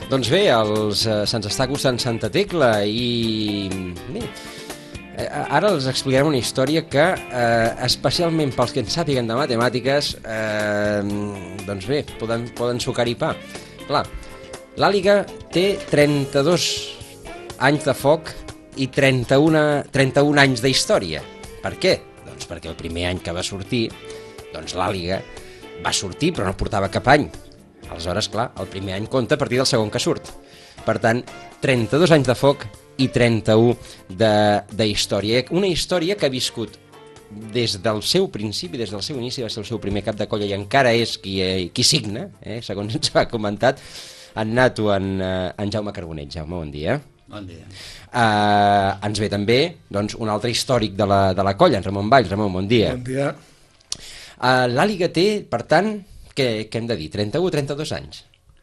Doncs bé, se'ns està acostant Santa Tecla i bé, ara els explicarem una història que, especialment pels que en sàpiguen de matemàtiques, doncs bé, poden sucar-hi pa. Clar, l'Àliga té 32 anys de foc i 31 anys d'història. Per què? Doncs perquè el primer any que va sortir, doncs l'Àliga va sortir però no portava cap any. Aleshores, clar, el primer any compta a partir del segon que surt. Per tant, 32 anys de foc i 31 de història. Una història que ha viscut des del seu principi, des del seu inici, va ser el seu primer cap de colla i encara és qui signa, segons ens ha comentat, en nato, en Jaume Carbonell. Jaume, bon dia. Bon dia. Ens ve també doncs, un altre històric de la colla, en Ramon Valls. Ramon, bon dia. Bon dia. L'Àliga té, per tant, què hem de dir? 31 o 32 anys?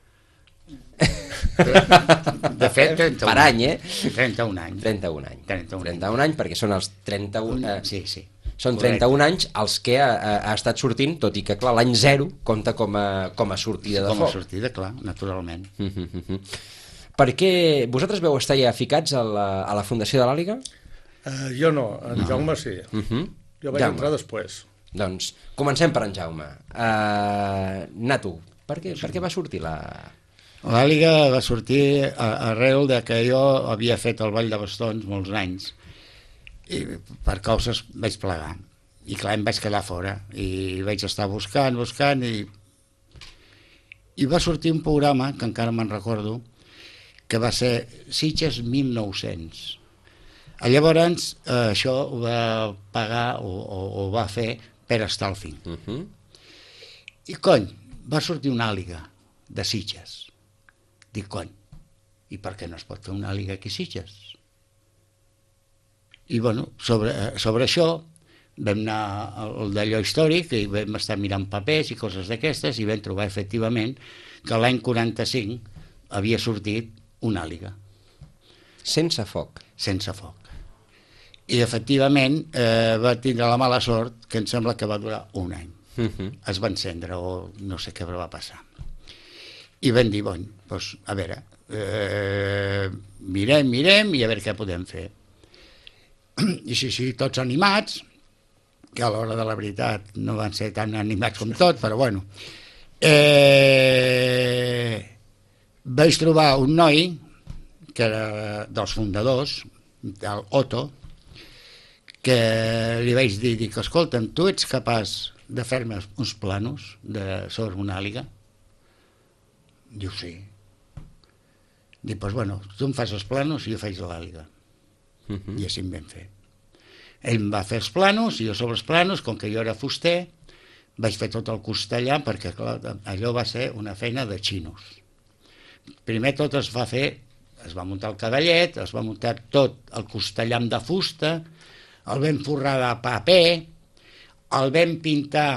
De fet, 31 per any, 31 anys. 31 anys. 31 anys, perquè són els 31... Sí. Són 31 anys els que ha estat sortint, tot i que, clar, l'any 0 compta com a sortida de foc. Com a sortida, clar, naturalment. Per què vosaltres veu estar ja ficats a la fundació de l'Àliga? Jo no, en Jaume sí. Jo vaig entrar després. Doncs comencem per en Jaume. Nato, per què va sortir l'Àliga va sortir arrel de que jo havia fet el Ball de Bastons molts anys i per causes vaig plegar i clar, em vaig quedar fora i vaig estar buscant i va sortir un programa que encara me'n recordo que va ser Sitges 1900. Llavors això ho va pagar o va fer Pere Stalfing. I cony, va sortir una àliga de Sitges. Dic, cony, i per què no es pot fer una àliga aquí a Sitges? I bueno, sobre això vam anar al d'allò històric i vam estar mirant papers i coses d'aquestes i vam trobar efectivament que l'any 45 havia sortit una àliga. Sense foc. Sense foc. I efectivament va tindre la mala sort que em sembla que va durar un any. Es va encendre o no sé què va passar. I vam dir, doncs, a veure, mirem i a veure què podem fer. I sí, tots animats, que a l'hora de la veritat no van ser tan animats com tot, però bueno. Vaig trobar un noi, que era dels fundadors, el Otto, que li vaig dir, escolta'm, tu ets capaç de fer-me uns planos sobre una àliga? Diu, sí. Dic, doncs bueno, tu em fas els planos i jo faig l'àliga. I així em vam fer. Ell em va fer els planos i jo sobre els planos, com que jo era fuster, vaig fer tot el costellà perquè clar, allò va ser una feina de xinos. Primer tot es va muntar el cavallet, es va muntar tot el costellam de fusta, el vam forrar de paper, el vam pintar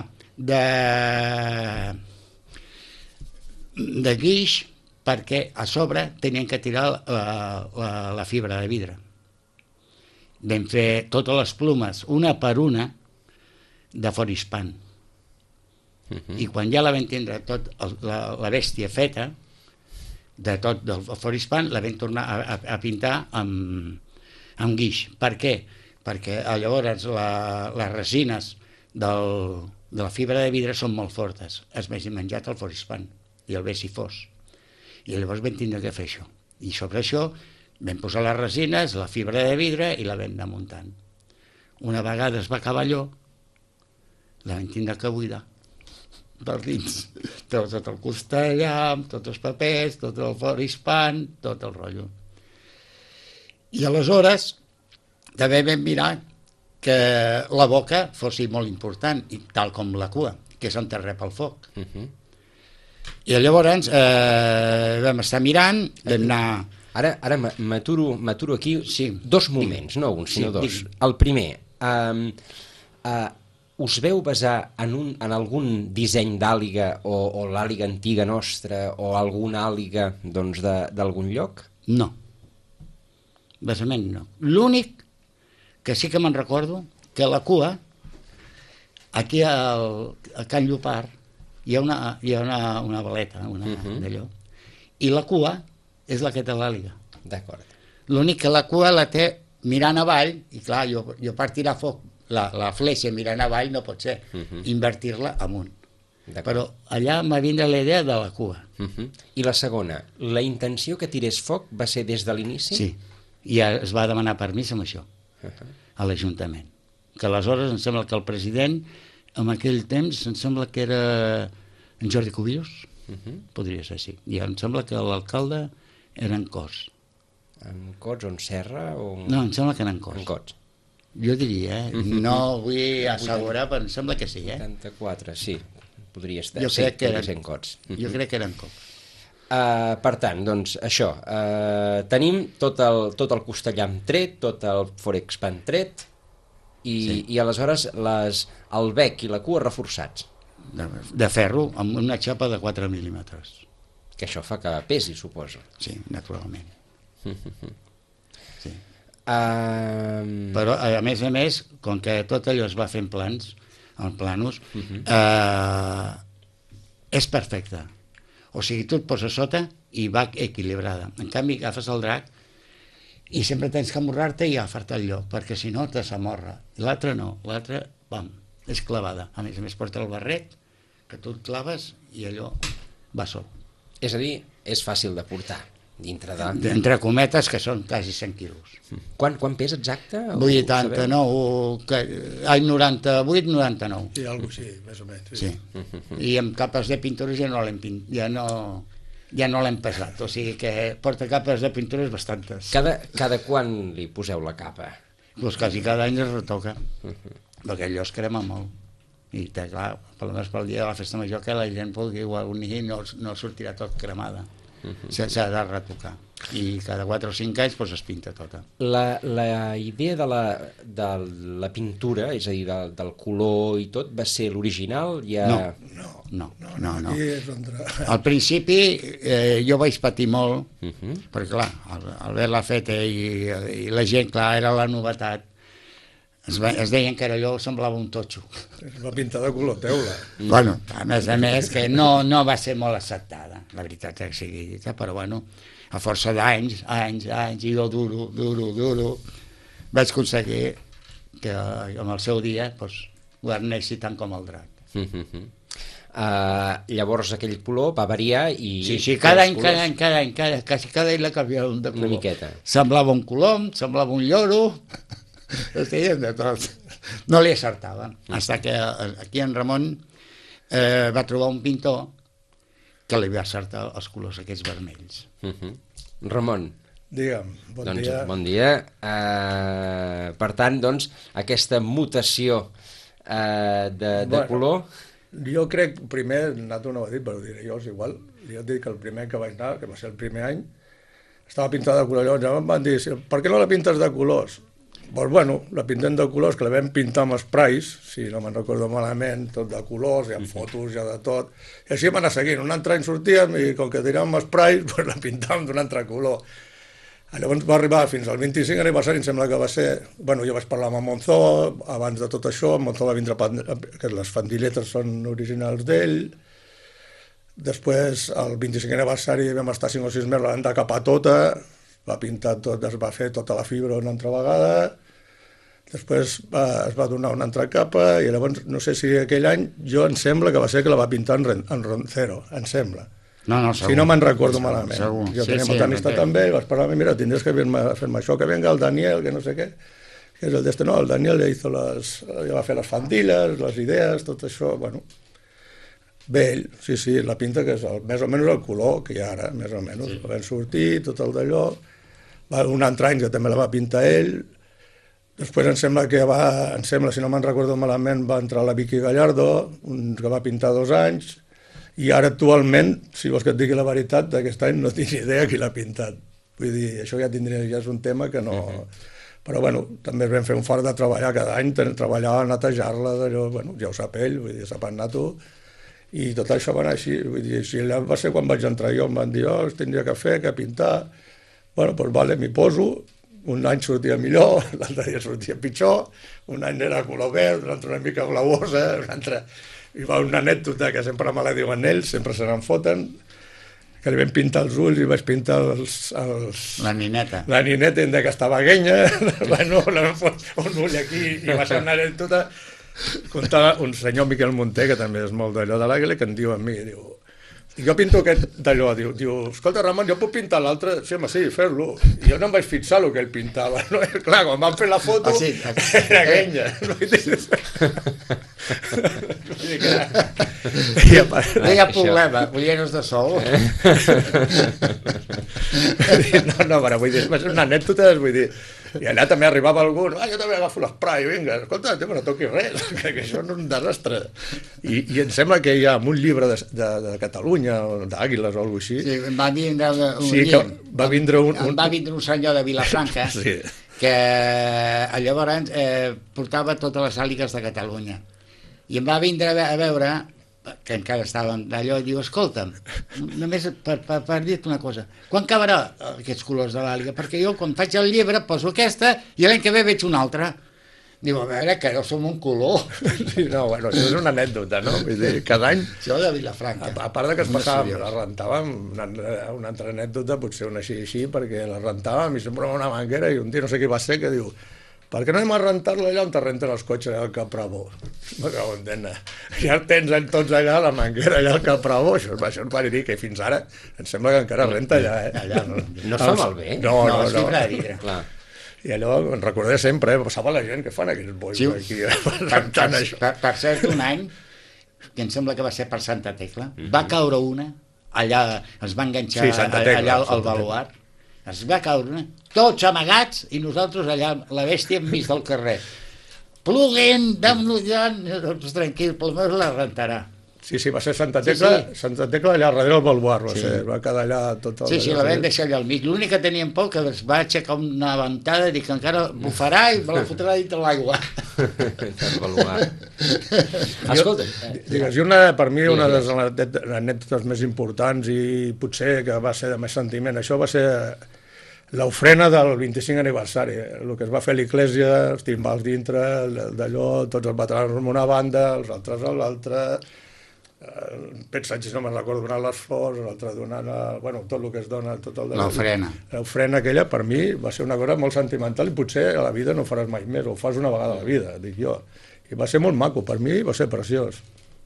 de guix, perquè a sobre tenien que tirar la fibra de vidre. Vam fer totes les plomes, una per una, de Forispan. I quan ja la vam tindre tot la bèstia feta, de tot del Forispan, la vam tornar a pintar amb guix. Per què? Perquè llavors les resines de la fibra de vidre són molt fortes. Es m'ha menjat el Forispan i el Besifós. I llavors vam tindre que fer això. I sobre això vam posar les resines, la fibra de vidre i la vam anar muntant. Una vegada es va acabar allò, la vam tindre que buidar per dins. Tot el costellam, tots els papers, tot el Forispan, tot el rotllo. I aleshores també vam mirar que la boca fos molt important, i tal com la cua, que és on es rep el foc. I llavors vam estar mirant, vam anar... Ara m'aturo aquí dos moments, no un, sinó dos. El primer, us veu basar en algun disseny d'àliga o l'àliga antiga nostra o alguna àliga d'algun lloc? No. Basament no. L'únic que sí que me'n recordo que la cua, aquí a Can Llopart, hi ha una baleta, d'allò, i la cua és la que té l'àliga. D'acord. L'únic que la cua la té mirant avall, i clar, jo per tirar foc la fleixa mirant avall no pot ser, invertir-la amunt. Però allà m'ha vindre la idea de la cua. I la segona, la intenció que tirés foc va ser des de l'inici? Sí, i es va demanar permís amb això, a l'Ajuntament. Que aleshores em sembla que el president, en aquell temps, em sembla que era en Jordi Cubillos, podria ser, sí. I em sembla que l'alcalde era en Cos. En Cots o en Serra? O... No, em sembla que era en Cos. En Cots. Jo diria, no vull assegurar, però em sembla que sí, 84, sí, podria estar. Jo crec que eren en Cots. Jo crec que era en Cos. Per tant, doncs, això, tenim tot el costellam tret, tot el forexpan tret, i aleshores el bec i la cua reforçats. De ferro, amb una xapa de 4 mil·límetres. Que això fa que pesi, suposo. Sí, naturalment. Sí. Però, a més, com que tot allò es va fer en planos, és perfecte. O sigui, tu et poses sota i va equilibrada. En canvi, agafes el drac i sempre tens que amorrar-te i agafar-te el lloc, perquè si no te s'amorra. L'altre no, l'altre, bam, és clavada. A més, porta el barret, que tu et claves i allò va sol. És a dir, és fàcil de portar. Entre cometes, que són quasi 100 quilos. Quan pesa exacte? 89, any 98, 99. Sí, alguna cosa així, més o menys. Sí. I amb capes de pintures ja no l'hem pesat, o sigui que porta capes de pintures bastantes. Cada quan li poseu la capa? Doncs quasi cada any es retoca, perquè allò es crema molt. I clar, pel dia de la festa major, que la gent vulgui unir no sortirà tot cremada. S'ha de retocar. I cada 4 o 5 anys es pinta tota. La idea de la pintura, és a dir, del color i tot, va ser l'original? No. Al principi jo vaig patir molt, perquè clar, al haver-la feta i la gent, clar, era la novetat. Es deien que allò semblava un totxo. Es va pintar de color teula. Bueno, a més que no va ser molt acceptada, la veritat que sigui dita, però bueno, a força d'anys, i jo duro, vaig aconseguir que amb el seu dia guarneixi tant com el drac. Llavors aquell color va variar i... Sí, cada any, quasi cada any la canviàvem de color. Una miqueta. Semblava un colom, semblava un lloro... Estiguem de tot. No li acertaven. Fins que aquí en Ramon va trobar un pintor que li va acertar els colors aquests vermells. Ramon. Digue'm, bon dia. Bon dia. Per tant, doncs, aquesta mutació de color... Jo crec, primer, Nato no ho ha dit, però ho diré jo, és igual. Jo et dic que el primer que vaig anar, que va ser el primer any, estava pintada de color. Llavors em van dir, per què no la pintes de colors? Doncs bueno, la pintem de colors, que la vam pintar amb sprays, si no me'n recordo malament, tot de colors, hi ha fotos, ja de tot. I així vam anar seguint. Un altre any sortíem i com que tiràvem sprays, doncs la pintàvem d'un altre color. Llavors va arribar fins al 25 aniversari, em sembla que va ser... Bueno, jo vaig parlar amb Monzó, abans de tot això, Monzó va vindre, que les fandilletes són originals d'ell. Després, al 25 aniversari, vam estar 5 o 6 mesos, la vam decapar tota, va pintar tot, es va fer tota la fibra una altra vegada, després es va donar una altra capa, i llavors, no sé si aquell any, jo em sembla que va ser que la va pintar en Roncero, em sembla. No, segur. Si no me'n recordo malament. Segur. Jo tenia molta amistat amb ell, vaig parlar, mira, tindries que fer-me això, que venga el Daniel, que no sé què, que és el d'este, no, el Daniel ja va fer les fandilles, les idees, tot això, bueno. Bé, ell, sí, la pinta que és més o menys el color que hi ha ara, més o menys. Va sortir, tot el d'allò. Un altre any que també la va pintar ell. Després em sembla, si no me'n recordo malament, va entrar la Vicky Gallardo, que va pintar 2 anys, i ara actualment, si vols que et digui la veritat, d'aquest any no tinc idea qui l'ha pintat. Vull dir, això ja és un tema que no... Però bueno, també vam fer un fort de treballar cada any, treballar, netejar-la, d'allò, bueno, ja ho sap ell, vull dir, sap en Nato, i tot això va anar així. Vull dir, si allà va ser quan vaig entrar jo, em van dir, es tindria que fer, que pintar... Bueno, doncs vale, m'hi poso, un any sortia millor, l'altre dia sortia pitjor, un any era color verd, un altre una mica blavosa, un altre... Hi va una anècdota que sempre me la diuen ells, sempre se n'en foten, que li vam pintar els ulls i vaig pintar La nineta. La nineta de que estava guenya, bueno, li vam posar un ull aquí i va ser una anècdota. Contava un senyor Miquel Munté, que també és molt d'allò de l'Àguila, que em diu a mi, diu, jo pinto aquest d'allò, diu, escolta, Ramon, jo puc pintar l'altre? Sí, home, sí, fer-lo. I jo no em vaig fixar el que ell pintava. No? Clar, quan vam fer la foto, era guenya. No hi ha problema, ulleres de sol. No, però vull dir, va ser una anècdota, vull dir, i allà també arribava algú, jo també agafo l'esprai, vinga, escolta, no toquis res, que això és un desastre. I em sembla que hi ha un llibre de Catalunya, o d'Àguiles o alguna cosa així. Sí, va vindre va vindre un senyor de Vilafranca sí. que llavors portava totes les àligues de Catalunya. I em va vindre a veure, que encara estàvem d'allò, i diu, escolta'm, només per dir-te una cosa, quan acabarà aquests colors de l'àliga? Perquè jo, quan faig el llibre, poso aquesta i l'any que ve veig una altra. Diu, a veure, que no som un color. Sí, no, bueno, això és una anècdota, no? Vull dir, cada any... Això de Vilafranca. A part de que es passàvem, la rentàvem, una altra anècdota, potser una així, perquè la rentàvem i sempre una manguera, i un dia no sé qui va ser que diu, per què no hem a rentar-la allà on te renten els cotxes, allà al Capravo? Me cago en dena. Ja tens tots allà, la manguera allà al Capravo, això va dir que fins ara em sembla que encara renta allà, Allà no es fa malbé? No, és fibra de vidre. Clar. I allò, em recordaré sempre, passava la gent que fan aquells bois aquí, rentant això. Per cert, un any, que em sembla que va ser per Santa Tecla, va caure una, allà es va enganxar allà al baluart, es va caure una, tots amagats, i nosaltres allà, la bèstia enmig del carrer. Pluguen, damnullant, tranquil, pel menos la rentarà. Sí, va ser Santa Tecla, sí. Santa Tecla allà darrere el baluart, va quedar allà tot el... Sí, la vam deixar allà al mig. L'únic que teníem por que es va aixecar una ventada i dir que encara bufarà i me la fotrà dintre l'aigua. El baluart. Escolta... Digues, per mi una de les anècdotes més importants i potser que va ser de més sentiment, això va ser l'ofrena del 25 aniversari, el que es va fer a l'església, els timbals dintre, d'allò, tots els veterans en una banda, els altres a l'altra... Pensatges, no me'n recordo, donant les flors, l'altre donant, tot el que es dona, tot el... L'ofrena. L'ofrena aquella, per mi, va ser una cosa molt sentimental i potser a la vida no ho faràs mai més, o ho fas una vegada a la vida, dic jo. I va ser molt maco, per mi va ser preciós.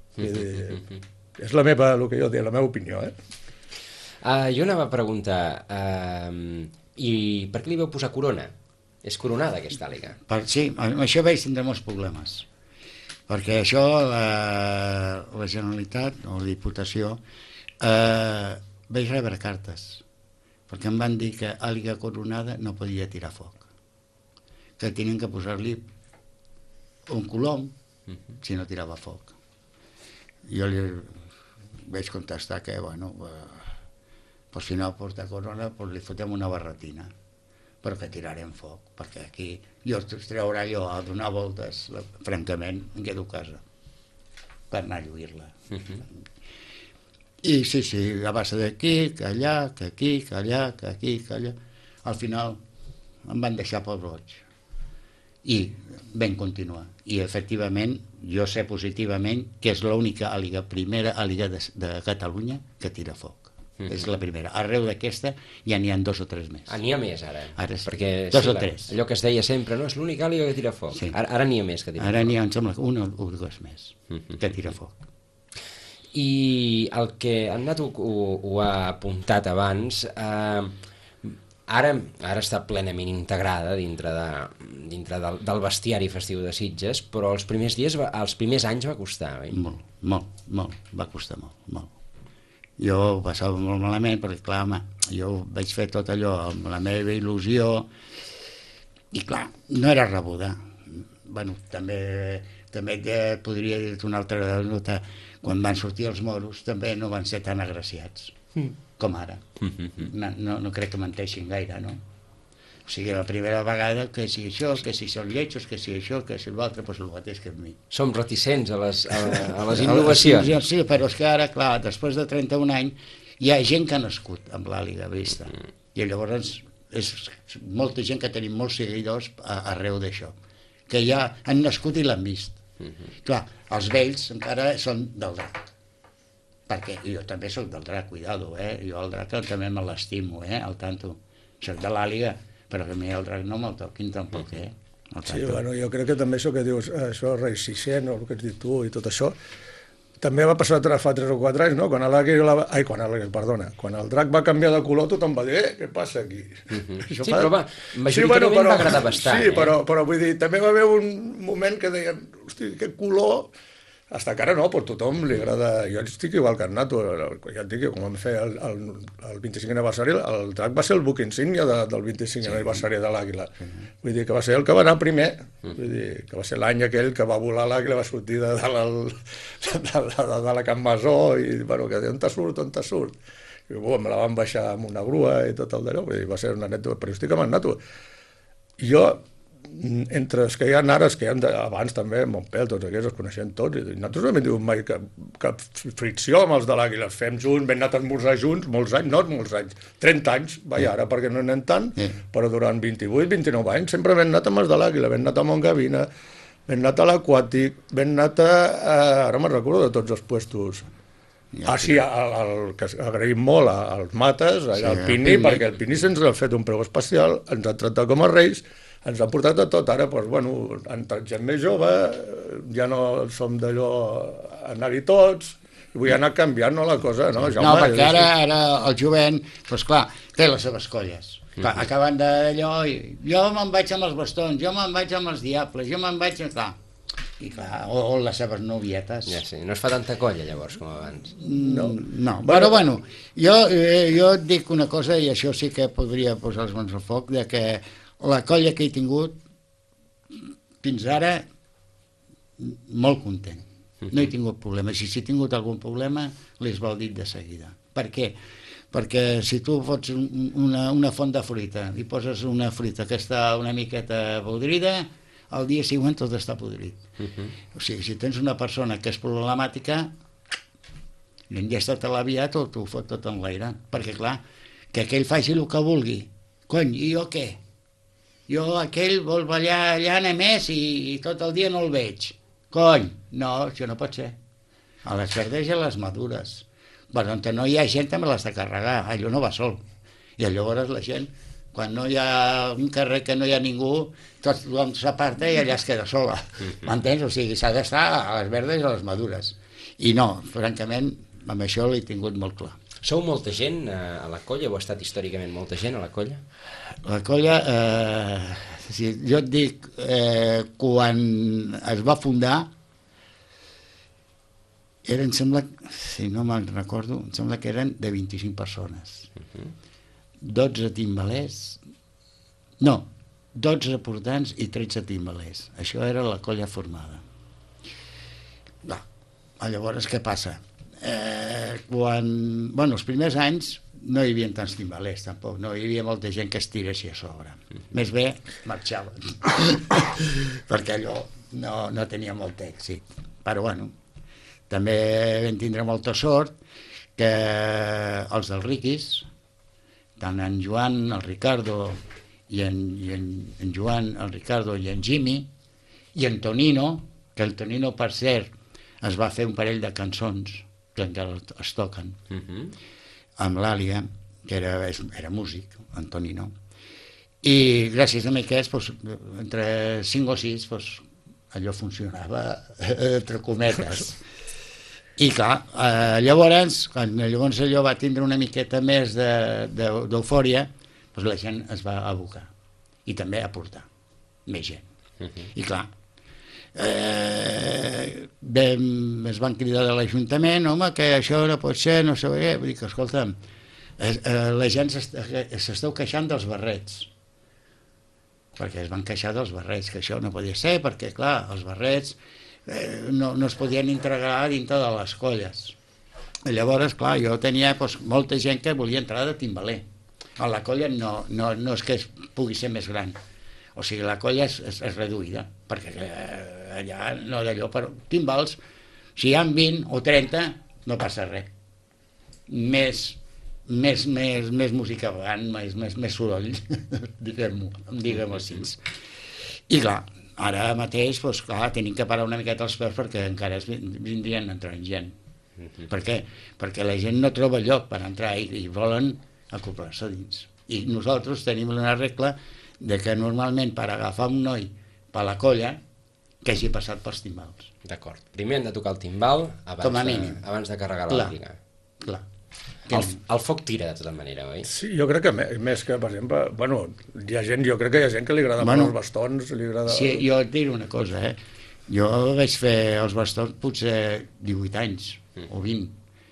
És la meva, el que jo dic, la meva opinió, Jo anava a preguntar, i per què li vau posar corona? És coronada, aquesta àliga? Sí, amb això vaig tindre molts problemes. Perquè això, la Generalitat o la Diputació, vaig rebre cartes, perquè em van dir que àliga coronada no podia tirar foc, que tenien que posar-li un colom si no tirava foc. Jo li vaig contestar que, si no porta corona, li fotem una barretina, però que tirarem foc, perquè aquí jo es traurà allò a donar voltes, francament, em quedo a casa per anar a lluir-la. I sí, a base d'aquí, que allà, que aquí, que allà, que aquí, que allà. Al final em van deixar pel roig. I vam continuar. I efectivament, jo sé positivament que és l'única primera àliga de Catalunya que tira foc. És la primera. Arreu d'aquesta ja n'hi ha 2 o 3 més. N'hi ha més ara? Perquè 2 o 3. Allò que es deia sempre, no? És l'única àliga que tira foc. Sí. Ara n'hi ha més que tira foc. Ara n'hi ha, em sembla, 1 o 2 més que tira foc. I el que en Nat ho ha apuntat abans, ara està plenament integrada dintre del bestiari festiu de Sitges, però els primers anys va costar, oi? Molt. Va costar molt. Jo ho passava molt malament perquè, clar, home, jo vaig fer tot allò amb la meva il·lusió i, clar, no era rebuda. També podria dir-te una altra nota. Quan van sortir els moros també no van ser tan agraciats com ara. No crec que menteixin gaire, no? O sigui, la primera vegada que si això, que si són lletjos, que si això, que si l'altre, doncs el mateix que a mi. Som reticents a les innovacions. Sí, però és que ara, clar, després de 31 anys, hi ha gent que ha nascut amb l'àliga vista. I llavors és molta gent que tenim molts seguidors arreu d'això, que ja han nascut i l'han vist. Clar, els vells encara són del dret. perquè jo també sóc del drac, cuidado, jo el drac també me l'estimo, al tanto. Soc de l'àliga, però que a mi el drac no me'l toquin tampoc, Sí, bueno, jo crec que també això que dius, això Rei 600, o el que has dit tu, i tot això, també va passar fa 3 o 4 anys, no? Quan el drac va canviar de color, tothom va dir, què passa aquí? Sí, però majoritàriament va agradar bastant. Sí, però vull dir, també va haver un moment que deien, hosti, aquest color... Hasta que ara no, però tothom li agrada... Jo estic igual que en Nato, ja et dic que quan vam fer el 25 aniversari, el drac va ser el buc insígnia del 25 aniversari de l'Àguila. Vull dir que va ser el que va anar primer, vull dir que va ser l'any aquell que va volar l'Àguila, va sortir de la Can Masó i, bueno, que on te surt? I me la van baixar amb una grua i tot el d'allò, vull dir, va ser una anècdota, però jo estic amb en Nato. Jo, entre els que hi ha ara, els que hi ha abans també, Montpel, tots aquests, els coneixem tots, i nosaltres no hem tingut mai cap fricció amb els de l'Àguila, fem junts, vam anar a esmorzar junts, molts anys, 30 anys, ara perquè no anem tant, però durant 28-29 anys sempre hem anat amb els de l'Àguila, hem anat a Montgavina, hem anat a l'Aquàtic, hem anat ara me'n recordo de tots els puestos. Sí, que agraïm molt als Mates, al Pini, perquè el Pini se'ns ha fet un preu especial, ens ha tractat com a reis, ens ha portat a tot. Ara, doncs, bueno, entre gent més jove, ja no som d'allò anar-hi tots, i vull anar canviant, no, la cosa, no? No, perquè ara el jovent, doncs clar, té les seves colles. Clar, acaben d'allò, jo me'n vaig amb els bastons, jo me'n vaig amb els diables, jo me'n vaig... Clar, i clar, o les seves novietes. Ja sí, no es fa tanta colla llavors com abans. No, però bueno, jo et dic una cosa, i això sí que podria posar les mans al foc, de que la colla que he tingut fins ara molt content, no he tingut problemes, i si he tingut algun problema l'he esbaldit de seguida. Per què? Perquè si tu fots una font de fruita i poses una fruita que està una miqueta podrida, el dia següent tot està podrit. O sigui, si tens una persona que és problemàtica, l'enllesta te l'aviat o t'ho fot tot en l'aire, perquè clar, que aquell faci el que vulgui, cony, i jo què? Jo aquell vol ballar allà a més i tot el dia no el veig. Cony, no, això no pot ser. A les verdes i a les madures. Però on no hi ha gent també l'has de carregar, allò no va sol. I llavors la gent, quan no hi ha un carrer que no hi ha ningú, tothom s'aparta i allà es queda sola. M'entens? O sigui, s'ha d'estar a les verdes i a les madures. I no, francament, amb això l'he tingut molt clar. Sou molta gent a la colla, o ha estat històricament molta gent a la colla? La colla, jo et dic, quan es va fundar, em sembla, si no me'n recordo, em sembla que eren de 25 persones. 12 timbalers, no, 12 portants i 13 timbalers. Això era la colla formada. Llavors, què passa? Els primers anys no hi havia tants timbalers, tampoc, no hi havia molta gent que es tira així a sobre. Més bé, marxaven, perquè allò no tenia molt èxit. Però bueno, també vam tindre molta sort que els del Riquis, tant en Joan, el Ricardo, i en Joan, el Ricardo i en Jimmy, i en Tonino, que el Tonino, per cert, es va fer un parell de cançons que encara es toquen, amb l'Àlia, que era músic, en Tonino, i gràcies a aquests, entre 5 o 6, allò funcionava, entre cometes. I clar, llavors allò va tindre una miqueta més d'eufòria, la gent es va abocar i també a portar més gent. I clar, es van cridar de l'Ajuntament, home, que això no pot ser, no sé què, vull dir que, escolta'm, la gent s'esteu queixant dels barrets, perquè es van queixar dels barrets, que això no podia ser, perquè clar, els barrets no es podien entregar dintre de les colles. Llavors, clar, jo tenia molta gent que volia entrar de timbaler. A la colla no és que pugui ser més gran, o sigui, la colla és reduïda, perquè allà no d'allò, però timbals, si hi ha 20 o 30, no passa res. Més música avant, més soroll, diguem-ho així. I clar, ara mateix, tenim que parar una miqueta els peus perquè encara vindrien entrant gent. Per què? Perquè la gent no troba lloc per entrar i volen acoplar-se dins. I nosaltres tenim una regla de que normalment per agafar un noi per la colla que hagi passat pels timbals. D'acord. Primer hem de tocar el timbal Com a mínim. abans de carregar la lliga. Clar. El foc tira, de tota manera, oi? Sí, jo crec que més que, per exemple, bueno, jo crec que hi ha gent que li agrada molt els bastons, li agrada... Sí, jo et diré una cosa, Jo vaig fer els bastons potser 18 anys, o 20.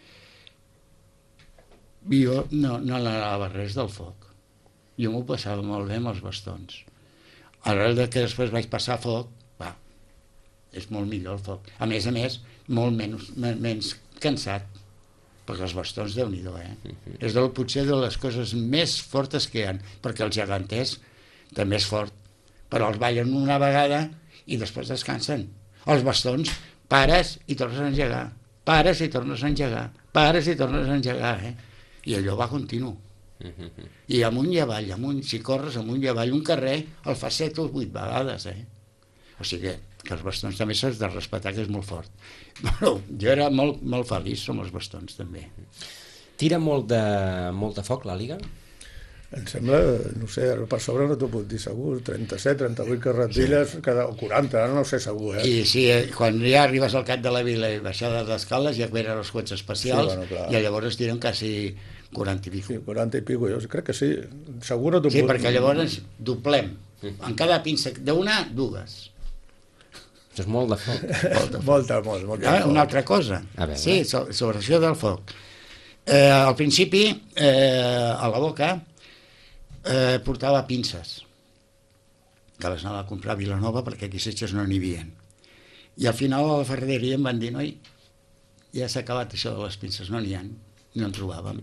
I jo no anava res del foc. Jo m'ho passava molt bé amb els bastons. Ara que després vaig passar foc, és molt millor el foc. A més, molt menys cansat, perquè els bastons, Déu-n'hi-do, És potser de les coses més fortes que hi ha, perquè el gegantès també és fort, però els ballen una vegada i després descansen. Els bastons, pares i tornes a engegar, pares i tornes a engegar, pares i tornes a engegar, I allò va continu. I amunt i avall, si corres amunt i avall un carrer, el fas 7 o 8 vegades, O sigui que els bastons també s'has de respectar, que és molt fort. Bueno, jo era molt, molt feliç amb els bastons, també. Tira molt de foc, la Liga? Em sembla, no sé, per sobre no t'ho puc dir segur, 37, 38 carretilles, o 40, ara no ho sé segur, I sí, quan ja arribes al cap de la vila i baixada d'escales ja venen els cotxes especials, i llavors tiren quasi 40 i pico. Sí, 40 i pico, jo crec que sí, segur no t'ho puc... Sí, perquè llavors doblem, en cada pinça, d'una, dues. Això és molt de foc. Molta. Una altra cosa, sí, sobre això del foc. Al principi, a la boca, portava pinces, que les anava a comprar a Vilanova perquè aquí setges no n'hi havia. I al final a la ferreteria em van dir, noi, ja s'ha acabat això de les pinces, no n'hi ha, no en trobàvem.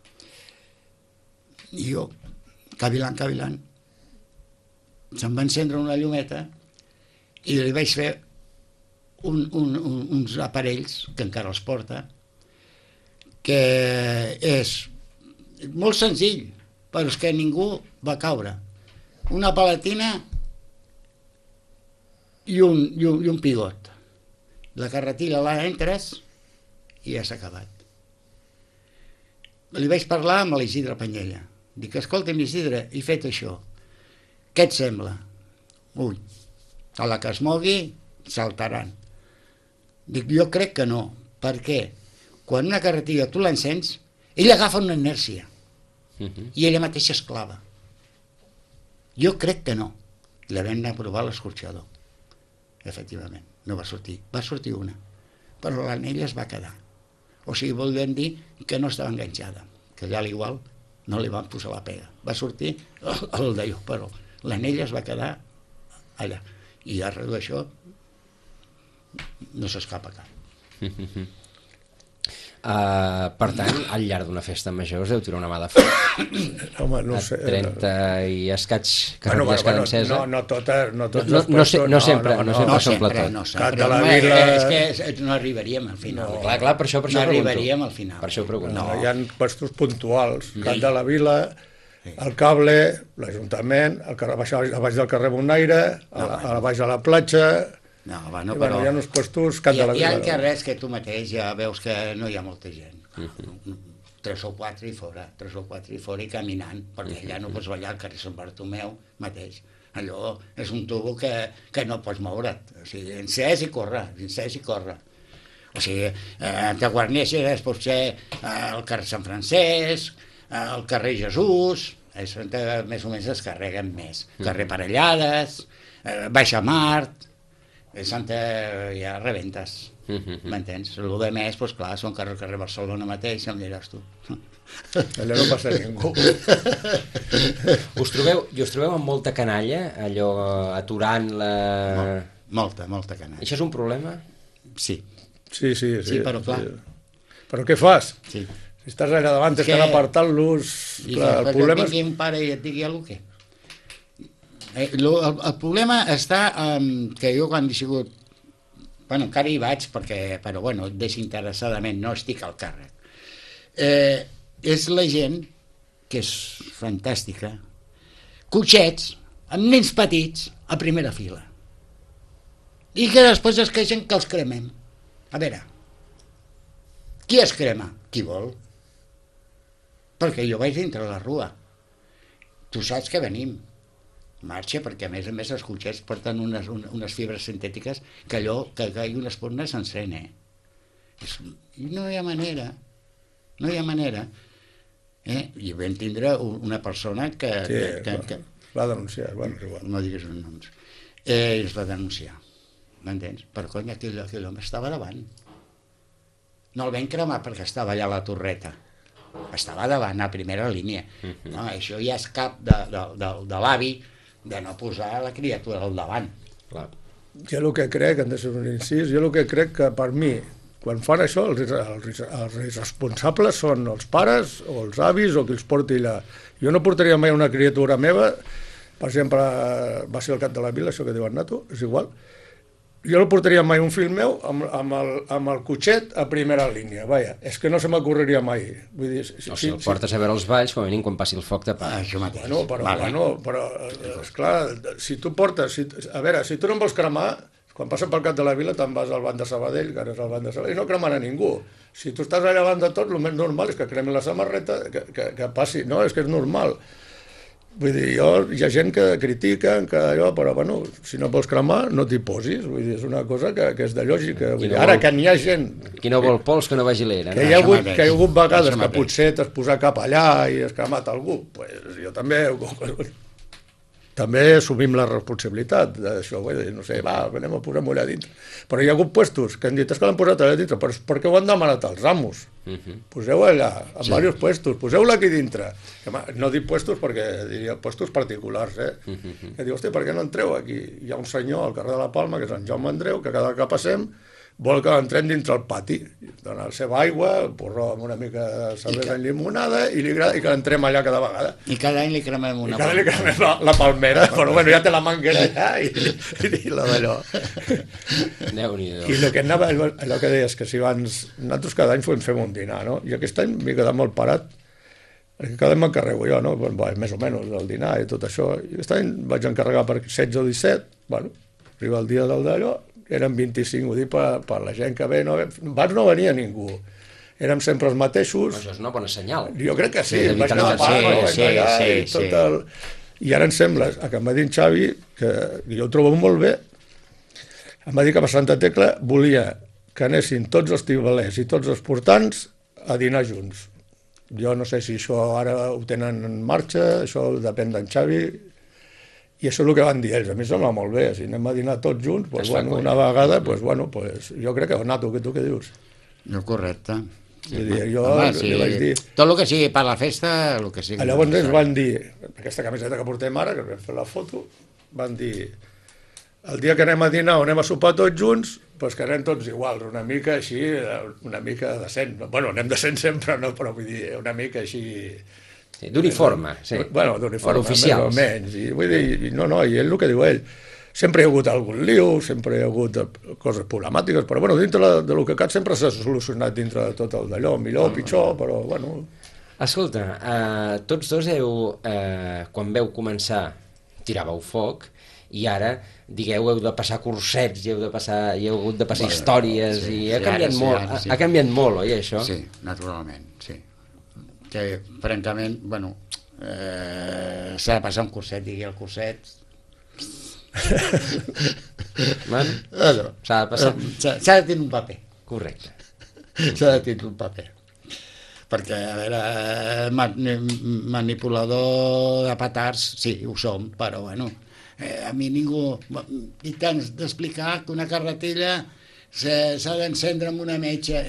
I jo, cavilant, se'm va encendre una llumeta i li vaig fer uns aparells, que encara els porta, que és molt senzill, però és que ningú va caure. Una palatina i un pigot. La carretilla la entres i ja s'ha acabat. Li vaig parlar amb l'Isidre Panyella. Dic, escolta'm, Isidre, he fet això. Què et sembla? Ui, a la que es mogui saltaran. Dic, jo crec que no. Per què? Quan una carretilla tu l'encens, ell agafa una inèrcia. I ella mateixa es clava. Jo crec que no. La vam anar a provar a l'escorxador. Efectivament, no va sortir. Va sortir una, però l'anella es va quedar. O sigui, volem dir que no estava enganxada, que allà a l'igual no li van posar la pega. Va sortir el d'allò, però l'anella es va quedar allà. I arreu d'això no s'escapa cap. Per tant, al llarg d'una festa major us deu tirar una mà de foc. Home, no sé. 30 i escaig carretilles cada encesa. No totes no sempre són plató. Cap de la Vila... És que no arribaríem al final. Clar, per això no arribaríem al final. Per això ho pregunto. Hi ha puestos puntuals. Cap de la Vila, el Cable, l'Ajuntament, a baix del carrer Bonaire, a baix de la platja... però hi ha uns puestos Cap de la Vila. Hi ha carrers que tu mateix ja veus que no hi ha molta gent. 3 o 4 i fora, 3 o 4 i fora i caminant, perquè allà no pots ballar al carrer Sant Bartomeu mateix. Allò és un tubo que no pots moure't. O sigui, encès i corre. O sigui, te guarneixes potser al carrer Sant Francesc, al carrer Jesús, més o menys es carreguen més. Carrer Parellades, Baixa Mart, Santa, ja rebentes, m'entens? El de més, doncs clar, són carrer Barcelona mateix, em diràs tu. Allà no passa ningú. Us trobeu amb molta canalla, allò aturant la... Molta canalla. Això és un problema? Sí. Sí, però clar. Però què fas? Sí. Si estàs allà davant, estan apartant-los... El problema és... vingui un pare i et digui alguna cosa. El problema està que jo quan he sigut... Bueno, encara hi vaig, però desinteressadament, no estic al càrrec. És la gent, que és fantàstica, cotxets, amb nens petits, a primera fila. I que després es queixen que els cremem. A veure, Qui es crema? Qui vol. Perquè jo vaig dintre la rua. Tu saps que venim. Marxa, perquè a més els cotxets porten unes fibres sintètiques que allò, que hi una espurna s'encén, I no hi ha manera. No hi ha manera. I vam tindre una persona que va denunciar, bueno, igual. No diguis els noms. Es va denunciar. M'entens? Per cony, aquell home estava davant. No el vam cremar perquè estava allà a la torreta. Estava davant, a primera línia. No, això ja és cap de l'avi de no posar la criatura al davant. Clar. Jo el que crec, en de ser un incís, jo el que crec que per mi, quan fan això, els responsables són els pares o els avis o qui els porti allà. Jo no portaria mai una criatura meva, per exemple, va ser el cap de la vila, això que diuen Nato, és igual. Jo no portaria mai un fill meu amb el cotxet a primera línia, vaja, és que no se m'ocorreria mai. Vull dir, si el portes a veure els balls, com a mínim quan passi el foc t'apaga. Això mateix. Però esclar, si tu portes, a veure, si tu no em vols cremar, quan passen pel cap de la vila te'n vas al banc de Sabadell, que ara és el banc de Sabadell, i no cremen a ningú. Si tu estàs allà davant de tot, el més normal és que cremin la samarreta, que passi, no, és que és normal. Vull dir, hi ha gent que critica, que allò, però bueno, si no vols cremar, no t'hi posis. Vull dir, és una cosa que és de lògica. Vull dir, ara que n'hi ha gent... Qui no vol pols, que no vagi l'era. Que hi ha hagut vegades que potser t'has posat cap allà i has cremat algú. Pues jo també assumim la responsabilitat d'això, no sé, anem a posar-m'ho allà dintre. Però hi ha hagut puestos que han dit, és que l'han posat allà dintre, però és perquè ho han demanat els amos. Poseu allà, en diversos puestos, poseu-la aquí dintre. No dic puestos perquè diria puestos particulars, que diu, hosti, per què no entreu aquí? Hi ha un senyor al carrer de la Palma, que és en Jaume Andreu, que cada que passem vol que entrem dintre el pati, donar la seva aigua, el porró amb una mica de cervesa en llimonada, i li agrada que entrem allà cada vegada. I cada any li cremem una palmera. I cada any li cremem la palmera, però bueno, ja té la manguera allà i la d'allò. Déu-n'hi-do. I el que anava, allò que deies, que si abans, nosaltres cada any fem un dinar, no? I aquest any m'he quedat molt parat, perquè cada any m'encarrego jo, no? Més o menys, el dinar i tot això. I aquest any vaig encarregar per 16 o 17, bueno, arriba el dia del d'allò, eren 25, ho dic per la gent que ve, abans no venia ningú, érem sempre els mateixos. Això és una bona senyal. Jo crec que sí, vaig anar a Palma, vaig allà i tot el... I ara em sembla, que em va dir en Xavi, que jo ho trobo molt bé, em va dir que a Santa Tecla volia que anessin tots els tibalers i tots els portants a dinar junts. Jo no sé si això ara ho tenen en marxa, això depèn d'en Xavi, i això és el que van dir ells. A mi sembla molt bé, si anem a dinar tots junts, pues, bueno, una vegada, pues, bueno, pues, jo crec que, Nato, tu què dius? No, correcte. Jo li vaig dir... Tot el que sigui per la festa, el que sigui... Llavors ells van dir, aquesta camiseta que portem ara, que vam fer la foto, van dir, el dia que anem a dinar o anem a sopar tots junts, pues que anem tots iguals, una mica així, una mica decent. Bueno, anem decent sempre, no? Però vull dir, una mica així... D'uniforme, sí. Bueno, d'uniforme, més o menys. I vull dir, no, i ell el que diu ell, sempre hi ha hagut algun liu, sempre hi ha hagut coses problemàtiques, però bueno, dintre del que cap sempre s'ha solucionat dintre de tot el d'allò, millor o pitjor, però bueno... Escolta, tots dos quan veu començar, tiràveu foc, i ara, digueu, heu de passar cursets, hi heu hagut de passar històries, i ha canviat molt, oi, això? Sí, naturalment, sí. Que, francament, bueno, s'ha de passar un curset, digui el curset. Bueno, s'ha de passar. S'ha de tenir un paper. Correcte. S'ha de tenir un paper. Perquè, a veure, manipulador de petards, sí, ho som, però, bueno, a mi ningú... I tant d'explicar que una carretilla s'ha d'encendre amb una metxa.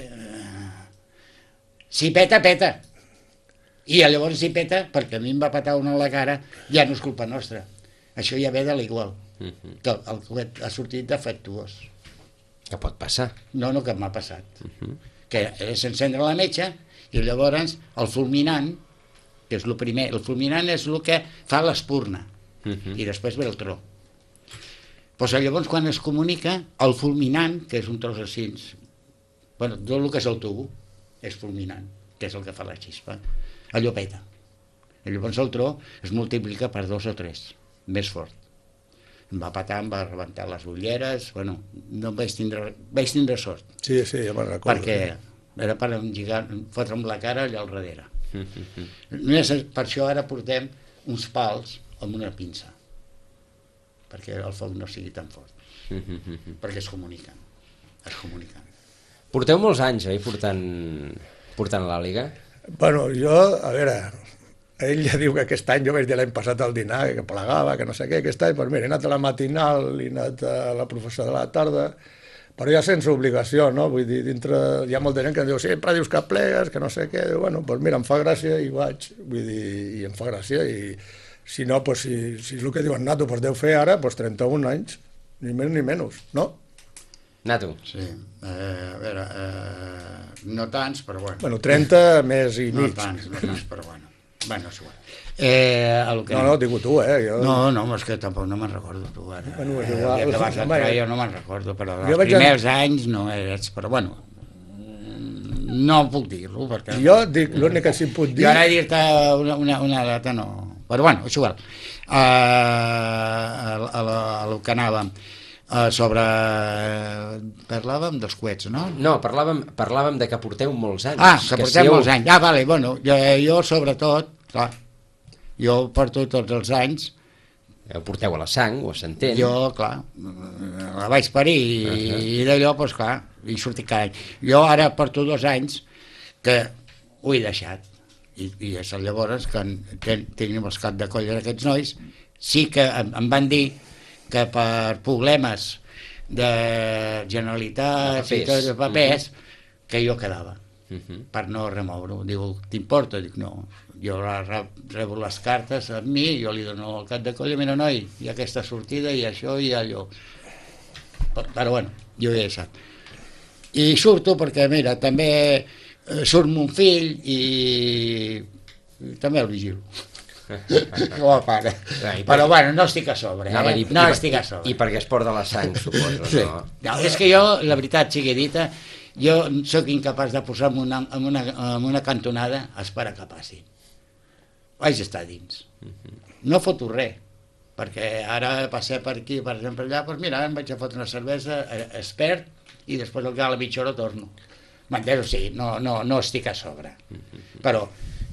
Si peta, peta. I llavors si peta, perquè a mi em va petar una a la cara, ja no és culpa nostra. Això ja ve de l'igual. Que el coet ha sortit defectuós. Que pot passar. No, que m'ha passat. Que s'encendre la metxa i llavors el fulminant, que és el primer, el fulminant és el que fa l'espurna i després ve el tro. Pues llavors quan es comunica, el fulminant, que és un tros així, bueno, tot el que és el tubo és fulminant, que és el que fa la xispa. Allò peta. I llavors el tro es multiplica per 2 o 3, més fort. Em va petar, em va rebentar les ulleres, bueno, no vaig tindre sort. Sí, ja me'n recordo. Perquè era per fotre'm la cara allà al darrere. Només per això ara portem uns pals amb una pinça, perquè el foc no sigui tan fort, perquè es comuniquen. Porteu molts anys, portant l'àliga? Bueno, jo, a veure, ell ja diu que aquest any, jo vaig dir l'any passat al dinar, que plegava, que no sé què, aquest any, doncs mira, he anat a la matinal, he anat a la professora de la tarda, però ja sense obligació, no? Vull dir, dintre, hi ha molta gent que em diu, sempre dius que plegues, que no sé què, bueno, doncs mira, em fa gràcia i vaig, vull dir, i em fa gràcia, i si no, doncs si és el que diuen Nato, doncs deu fer ara, doncs 31 anys, ni més ni menys, no? Nato. Sí, a veure, no tants, però bueno. Bueno, 30 més i mig. No tants, però bueno. Bueno, és igual. No, dic tu, jo... No, és que tampoc no me'n recordo, tu, ara. Bueno, és igual. Que vas entrar jo no me'n recordo, però els primers anys no eres, però bueno, no puc dir-lo, perquè... Jo dic, l'únic que sí puc dir... Jo ara dir-te una data no... Però bueno, és igual. A lo que anàvem... sobre... parlàvem dels coets, no? No, parlàvem de que porteu molts anys. Que porteu molts anys. Vale, bueno, jo sobretot, clar, jo porto tots els anys... Ho porteu a la sang, ho s'entén. Jo, clar, la vaig parir i d'allò, doncs clar, hi surti cada any. Jo ara porto 2 anys que ho he deixat. I és llavors que tenim els cap de colla d'aquests nois, sí que em van dir que per problemes de Generalitat i tot de papers, que jo quedava, per no remoure-ho. Diu, t'importa? Dic, no. Jo rebo les cartes amb mi, jo li dono el cap de colla, mira, noi, hi ha aquesta sortida, i això, i allò. Però bueno, jo he deixat. I surto perquè, mira, també surt mon fill i també el vigilo. Com a pare. Però bueno, no estic a sobre, no estic a sobre. I perquè es porta la sang, suposo, sí. No, és que jo, la veritat sigui dita, jo sóc incapaç de posar-me en una cantonada a esperar que passi. Vaig estar dins. No foto res, perquè ara passé per aquí, per exemple, allà, doncs mira, em vaig a fotre una cervesa, expert, i després al cap a la mitja hora torno. M'entens? O sigui, no estic a sobre. Però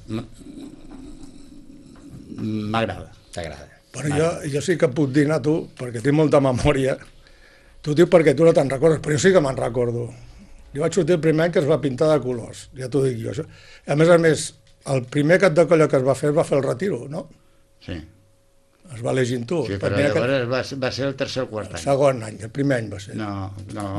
m'agrada. T'agrada. Però jo sí que puc dir a tu, perquè tinc molta memòria, tu dius perquè tu no te'n recordes, però jo sí que me'n recordo. Jo vaig sortir el primer any que es va pintar de colors, ja t'ho dic jo. Això. A més, el primer cap de colla que es va fer el retiro, no? Sí. Es va elegir tu. Sí, però llavors va ser el tercer o quart any. El segon any, el primer any va ser. No,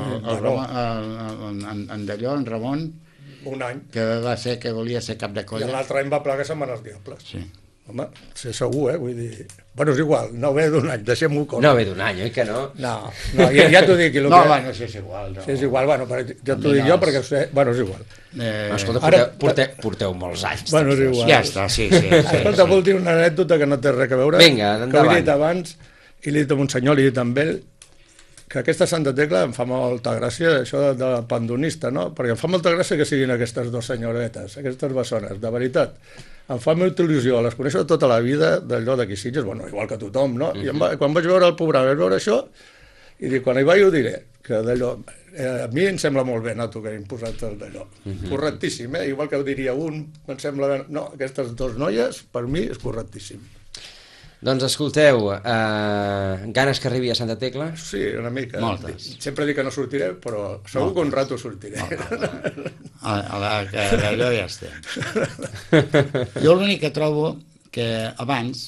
en d'allò, en Ramon, un any. Que va ser que volia ser cap de colla. I l'altre any va plegar Setmana als Diables. Sí. Home, sé segur, vull dir... Bueno, és igual, no ve d'un any, deixem-ho córrer. No ve d'un any, oi que no? No, ja t'ho dic. No, bueno, sí, és igual. Sí, és igual, bueno, ja t'ho dic jo perquè sé... Bueno, és igual. Escolta, porteu molts anys. Bueno, és igual. Ja està, sí. Escolta, vol dir una anècdota que no té res a veure. Vinga, endavant. Que ho he dit abans, i l'he dit a un senyor, l'he dit amb ell, que aquesta Santa Tecla em fa molta gràcia, això de pandonista, no? Perquè em fa molta gràcia que siguin aquestes dues senyoretes, aquestes bessones, de veritat. Em fa molta il·lusió, les coneixo tota la vida d'allò d'aquí Sitges, bueno, igual que tothom, no? I quan vaig veure el programa, vaig veure això, i dic, quan hi vaig ho diré, que d'allò, a mi em sembla molt bé, Nato, que hem posat d'allò. Correctíssim, igual que ho diria un, em sembla bé, no, aquestes dues noies, per mi és correctíssim. Doncs escolteu, ganes que arribi a Santa Tecla? Sí, una mica. Moltes. Sempre dic que no sortiré, però segur que un rato sortiré. Allò ja estem. Jo l'únic que trobo que abans,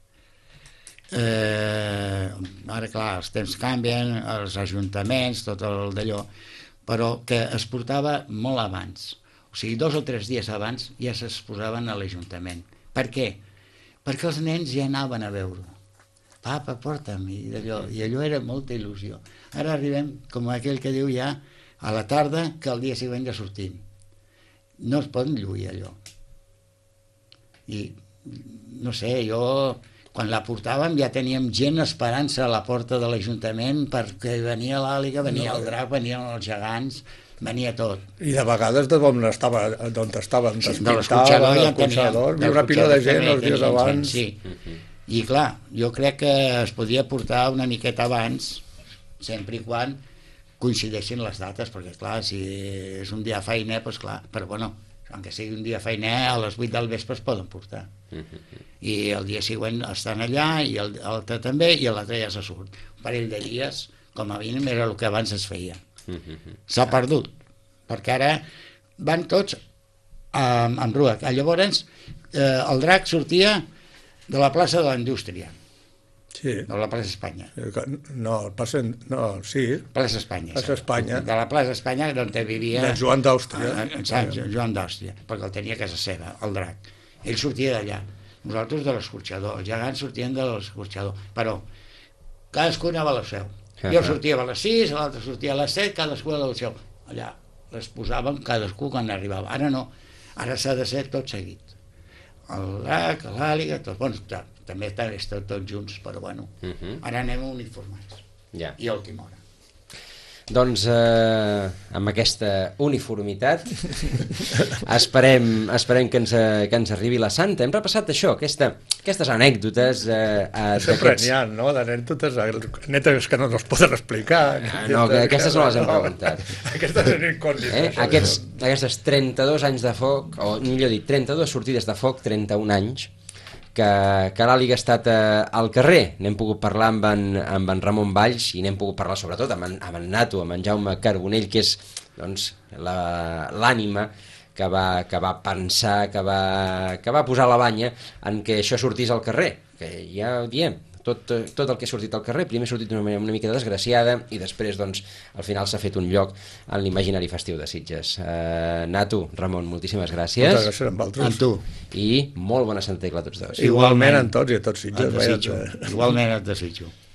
ara clar, els temps canvien, els ajuntaments, tot el d'allò, però que es portava molt abans. O sigui, 2 o 3 dies abans ja es posaven a l'Ajuntament. Per què? Perquè els nens ja anaven a veure-ho. Papa, porta'm, i allò era molta il·lusió. Ara arribem, com aquell que diu ja, a la tarda, que el dia següent ja sortim. No es pot lluir allò. I, no sé, jo, quan la portàvem ja teníem gent esperant-se a la porta de l'Ajuntament perquè venia l'àliga, venia el drac, venien els gegants, venia tot. I de vegades d'on estaven de l'escorxador, hi una pila de gent els dies abans. Sí. I clar, jo crec que es podia portar una miqueta abans, sempre i quan coincideixin les dates, perquè clar, si és un dia feiner, doncs clar, però bueno, aunque sigui un dia feiner, a les 8 del vespre es poden portar. I el dia següent estan allà, i l'altre també, i l'altre ja se surt. Un parell de dies, com a mínim, era el que abans es feia. S'ha perdut, perquè ara van tots amb rua. Llavors, el drac sortia de la plaça de la Indústria, Sí. de la plaça Espanya. No, sí, Plaça Espanya. Plaça Espanya. De la plaça Espanya, on vivia... de Joan d'Àustria. Joan d'Àustria, perquè el tenia a casa seva, el drac. Ell sortia d'allà. Nosaltres de l'escorxador. Els gegants sortien de l'escorxador. Però cadascú anava a la seu. Jo sortia a les 6, l'altre sortia a les 7, cadascú a la seu. Allà les posàvem cadascú quan arribava. Ara no. Ara s'ha de ser tot seguit. El drac, l'àliga, tot. Bueno, també estan tots junts, però bueno. Ara anem uniformats. Ja. I el Quimora. Doncs amb aquesta uniformitat esperem que ens arribi la Santa. Hem repassat això, aquestes anècdotes Sempre n'hi ha, no?, d'anècdotes netes que no ens poden explicar. No, que aquestes no les hem preguntat. Aquestes eren incògnites. Aquests 32 anys de foc, o millor dit, 32 sortides de foc, 31 anys, que l'Àliga ha estat al carrer. N'hem pogut parlar amb en Ramon Valls i n'hem pogut parlar sobretot amb en Nato, amb en Jaume Carbonell, que és doncs, l'ànima que va pensar, que va posar la banya en què això sortís al carrer, que ja ho diem, tot el que ha sortit al carrer, primer ha sortit d'una manera una mica desgraciada i després doncs, al final s'ha fet un lloc en l'imaginari festiu de Sitges. Nato, Ramon, moltíssimes gràcies. Moltes gràcies amb vosaltres. Amb tu. I molt bona Santa Tecla a tots dos. Igualment a tots i a tots Sitges. Igualment et desitjo.